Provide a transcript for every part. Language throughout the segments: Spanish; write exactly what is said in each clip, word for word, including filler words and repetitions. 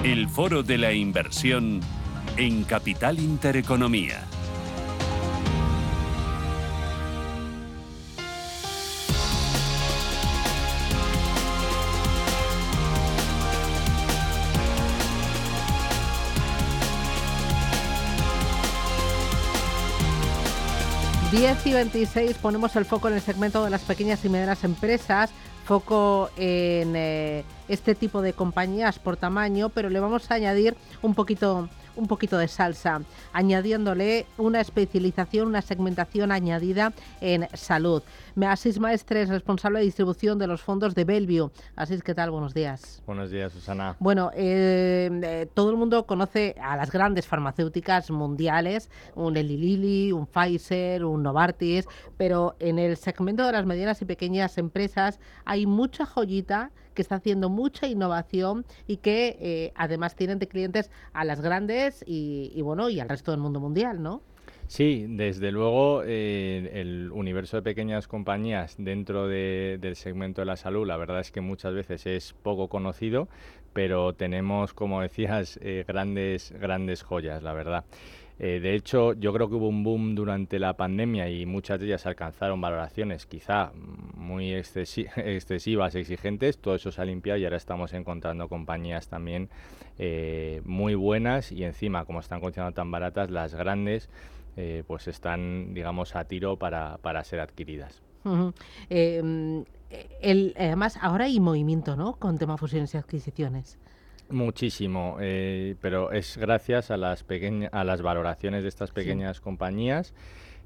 El Foro de la Inversión en Capital Intereconomía. diez y veintiséis, ponemos el foco en el segmento de las pequeñas y medianas empresas, foco en eh, este tipo de compañías por tamaño, pero le vamos a añadir un poquito, un poquito de salsa, añadiéndole una especialización, una segmentación añadida en salud. Asís Maestres, responsable de distribución de los fondos de Bellevue. Asís, ¿qué tal? Buenos días. Buenos días, Susana. Bueno, eh, eh, todo el mundo conoce a las grandes farmacéuticas mundiales, un Eli Lilly, un Pfizer, un Novartis, pero en el segmento de las medianas y pequeñas empresas hay mucha joyita que está haciendo mucha innovación y que eh, además tienen de clientes a las grandes y, y bueno, y al resto del mundo mundial, ¿no? Sí, desde luego eh, el universo de pequeñas compañías dentro de, del segmento de la salud, la verdad es que muchas veces es poco conocido, pero tenemos, como decías, eh, grandes, grandes joyas, la verdad. Eh, de hecho, yo creo que hubo un boom durante la pandemia y muchas de ellas alcanzaron valoraciones quizá muy excesi- excesivas, exigentes. Todo eso se ha limpiado y ahora estamos encontrando compañías también eh, muy buenas y encima, como están cotizando tan baratas, las grandes eh, pues están, digamos, a tiro para, para ser adquiridas. Uh-huh. eh, el, además, ahora hay movimiento, ¿no?, con tema fusiones y adquisiciones. Muchísimo, eh, pero es gracias a las pequeñas, a las valoraciones de estas pequeñas sí. compañías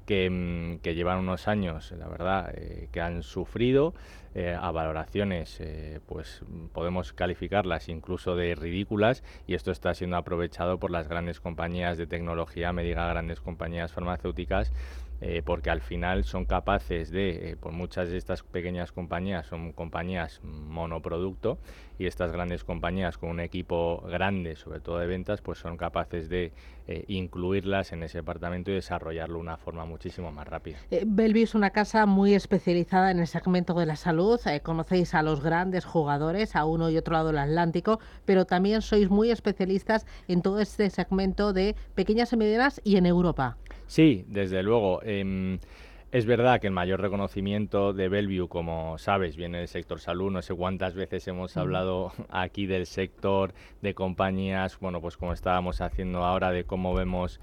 que, que llevan unos años, la verdad, eh, que han sufrido eh, a valoraciones, eh, pues podemos calificarlas incluso de ridículas, y esto está siendo aprovechado por las grandes compañías de tecnología, me diga grandes compañías farmacéuticas, Eh, porque al final son capaces de, eh, por muchas de estas pequeñas compañías son compañías monoproducto, y estas grandes compañías con un equipo grande, sobre todo de ventas, pues son capaces de eh, incluirlas en ese departamento y desarrollarlo de una forma muchísimo más rápida. Eh, Bellevue es una casa muy especializada en el segmento de la salud, eh, conocéis a los grandes jugadores a uno y otro lado del Atlántico, pero también sois muy especialistas en todo este segmento de pequeñas y medianas y en Europa. Sí, desde luego. Eh, es verdad que el mayor reconocimiento de Bellevue, como sabes, viene del sector salud. No sé cuántas veces hemos mm. hablado aquí del sector, de compañías, bueno, pues como estábamos haciendo ahora, de cómo vemos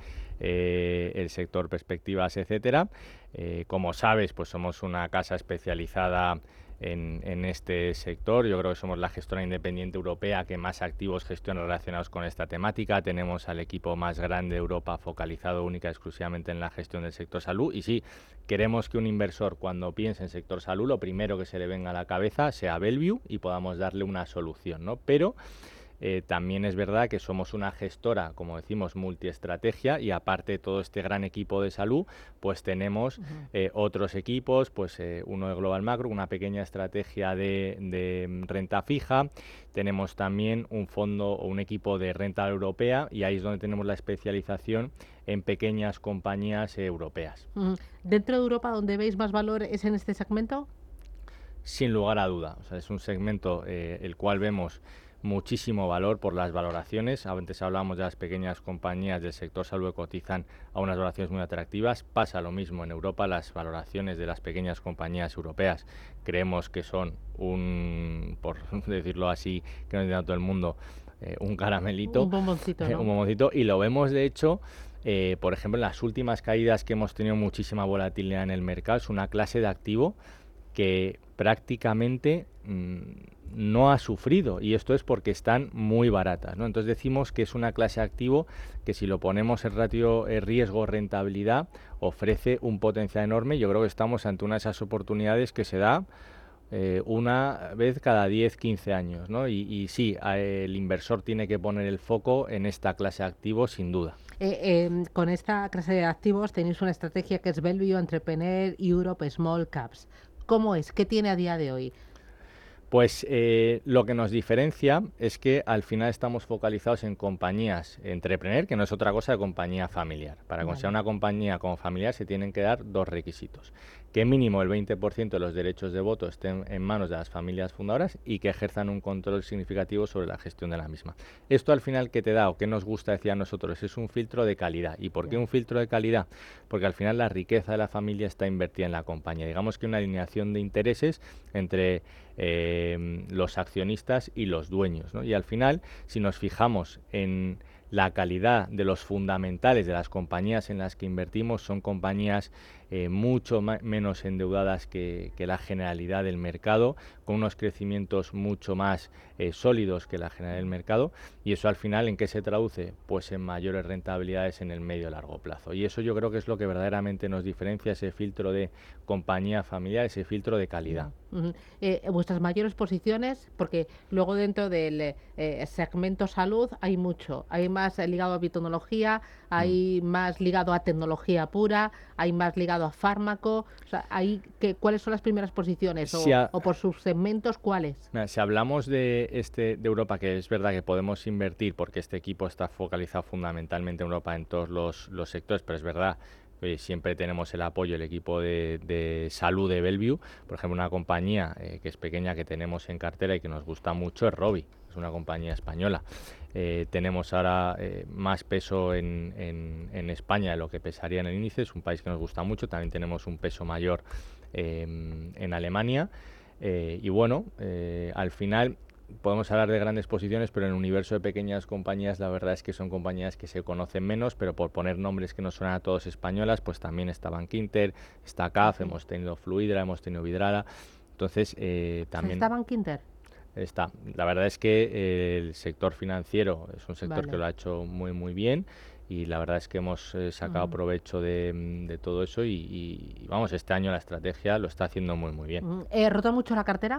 eh, el sector, perspectivas, etcétera. Eh, como sabes, pues somos una casa especializada En, en este sector. Yo creo que somos la gestora independiente europea que más activos gestiona relacionados con esta temática. Tenemos al equipo más grande de Europa focalizado única y exclusivamente en la gestión del sector salud, y sí, queremos que un inversor, cuando piense en sector salud, lo primero que se le venga a la cabeza sea Bellevue y podamos darle una solución, ¿no? Pero Eh, también es verdad que somos una gestora, como decimos, multiestrategia, y aparte de todo este gran equipo de salud, pues tenemos uh-huh. eh, otros equipos, pues eh, uno de Global Macro, una pequeña estrategia de, de renta fija, tenemos también un fondo o un equipo de renta europea, y ahí es donde tenemos la especialización en pequeñas compañías eh, europeas. Uh-huh. ¿Dentro de Europa donde veis más valor es en este segmento? Sin lugar a duda, o sea, es un segmento eh, el cual vemos muchísimo valor por las valoraciones. Antes hablábamos de las pequeñas compañías del sector salud que cotizan a unas valoraciones muy atractivas. Pasa lo mismo en Europa. Las valoraciones de las pequeñas compañías europeas creemos que son un, por decirlo así, que no entienda todo el mundo, eh, un caramelito, un bomboncito, ¿no? eh, un bomboncito, y lo vemos de hecho eh, por ejemplo en las últimas caídas que hemos tenido muchísima volatilidad en el mercado. Es una clase de activo que prácticamente mmm, no ha sufrido, y esto es porque están muy baratas, ¿no? Entonces decimos que es una clase de activo que, si lo ponemos en ratio eh, riesgo-rentabilidad, ofrece un potencial enorme. Yo creo que estamos ante una de esas oportunidades que se da eh, una vez cada diez, quince años, ¿no? Y, y sí, el inversor tiene que poner el foco en esta clase de activos, sin duda. Eh, eh, con esta clase de activos tenéis una estrategia que es Bellevue Entrepreneur Europe Small Caps. ¿Cómo es? ¿Qué tiene a día de hoy? Pues eh, lo que nos diferencia es que al final estamos focalizados en compañías entrepreneur, que no es otra cosa de compañía familiar. Para vale. considerar una compañía como familiar se tienen que dar dos requisitos: que mínimo el veinte por ciento de los derechos de voto estén en manos de las familias fundadoras y que ejerzan un control significativo sobre la gestión de la misma. Esto al final, ¿qué te da o qué nos gusta decir a nosotros? Es un filtro de calidad. ¿Y por qué un filtro de calidad? Porque al final la riqueza de la familia está invertida en la compañía. Digamos que una alineación de intereses entre eh, los accionistas y los dueños, ¿no? Y al final, si nos fijamos en la calidad de los fundamentales de las compañías en las que invertimos, son compañías eh, mucho menos endeudadas que, que la generalidad del mercado, con unos crecimientos mucho más eh, sólidos que la generalidad del mercado, y eso al final, ¿en qué se traduce? Pues en mayores rentabilidades en el medio y largo plazo. Y eso yo creo que es lo que verdaderamente nos diferencia, ese filtro de compañía familiar, ese filtro de calidad. Uh-huh. Eh, vuestras mayores posiciones, porque luego dentro del eh, segmento salud hay mucho, hay más ligado a biotecnología, hay mm. más ligado a tecnología pura, hay más ligado a fármaco, o sea, hay que, ¿cuáles son las primeras posiciones? O, si a, o por subsegmentos, ¿cuáles? Si hablamos de este de Europa, que es verdad que podemos invertir, porque este equipo está focalizado fundamentalmente en Europa en todos los, los sectores, pero es verdad, Oye, siempre tenemos el apoyo, el equipo de, de salud de Bellevue. Por ejemplo, una compañía eh, que es pequeña, que tenemos en cartera y que nos gusta mucho es Rovi, es una compañía española. Eh, tenemos ahora eh, más peso en, en, en España de lo que pesaría en el índice, es un país que nos gusta mucho. También tenemos un peso mayor eh, en Alemania. Eh, y bueno, eh, al final podemos hablar de grandes posiciones, pero en el universo de pequeñas compañías la verdad es que son compañías que se conocen menos, pero por poner nombres que no suenan a todos españolas, pues también está Bankinter, está C A F, sí. Hemos tenido Fluidra, hemos tenido Vidrala, entonces eh, también... ¿Está Bankinter? Está. La verdad es que eh, el sector financiero es un sector vale. que lo ha hecho muy muy bien y la verdad es que hemos eh, sacado uh-huh. provecho de, de todo eso y, y, y vamos, este año la estrategia lo está haciendo muy muy bien. Uh-huh. ¿Eh, ¿Rota mucho la cartera?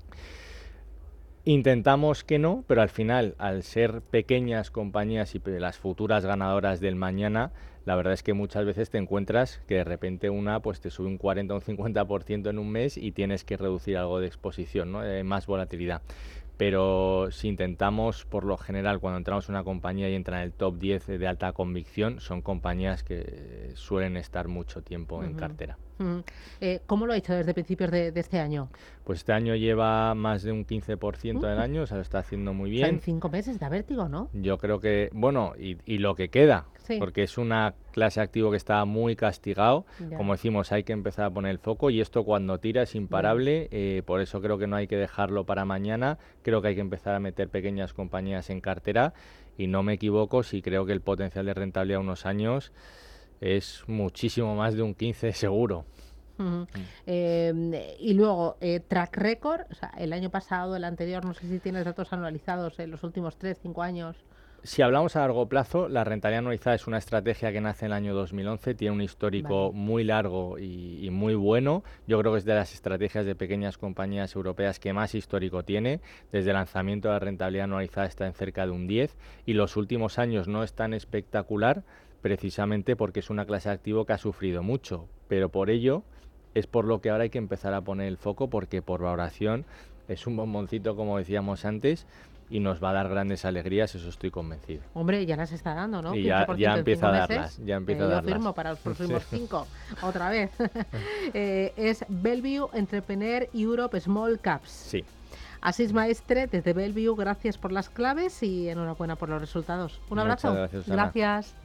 Intentamos que no, pero al final, al ser pequeñas compañías y las futuras ganadoras del mañana, la verdad es que muchas veces te encuentras que de repente una pues te sube un cuarenta o un cincuenta por ciento en un mes y tienes que reducir algo de exposición, ¿no? Eh, más volatilidad. Pero si intentamos, por lo general, cuando entramos en una compañía y entra en el top diez de alta convicción, son compañías que suelen estar mucho tiempo uh-huh. en cartera. Uh-huh. Eh, ¿Cómo lo ha hecho desde principios de, de este año? Pues este año lleva más de un quince por ciento uh-huh. del año, o sea, lo está haciendo muy bien. O sea, en cinco meses da vértigo, ¿no? Yo creo que, bueno, y, y lo que queda, sí. porque es una clase de activo que está muy castigado. Ya. Como decimos, hay que empezar a poner el foco y esto cuando tira es imparable, eh, por eso creo que no hay que dejarlo para mañana. Creo que hay que empezar a meter pequeñas compañías en cartera y no me equivoco si creo que el potencial de rentabilidad a unos años es muchísimo más de un quince seguro. Uh-huh. Mm. Eh, y luego, eh, track record, o sea, el año pasado, el anterior, no sé si tienes datos anualizados en los últimos tres, cinco años. Si hablamos a largo plazo, la rentabilidad anualizada es una estrategia que nace en el año dos mil once, tiene un histórico vale. muy largo y, y muy bueno. Yo creo que es de las estrategias de pequeñas compañías europeas que más histórico tiene. Desde el lanzamiento de la rentabilidad anualizada está en cerca de un diez y los últimos años no es tan espectacular precisamente porque es una clase de activo que ha sufrido mucho, pero por ello es por lo que ahora hay que empezar a poner el foco porque por valoración es un bomboncito, como decíamos antes, y nos va a dar grandes alegrías, eso estoy convencido. Hombre, ya las está dando, ¿no? Y ya, ya empieza a darlas, ya empieza eh, a darlas. Yo firmo para los próximos cinco, otra vez. eh, es Bellevue Entrepreneur Europe Small Caps. Sí. Asís Maestre, desde Bellevue, gracias por las claves y enhorabuena por los resultados. Un abrazo. Muchas gracias, Ana. Gracias.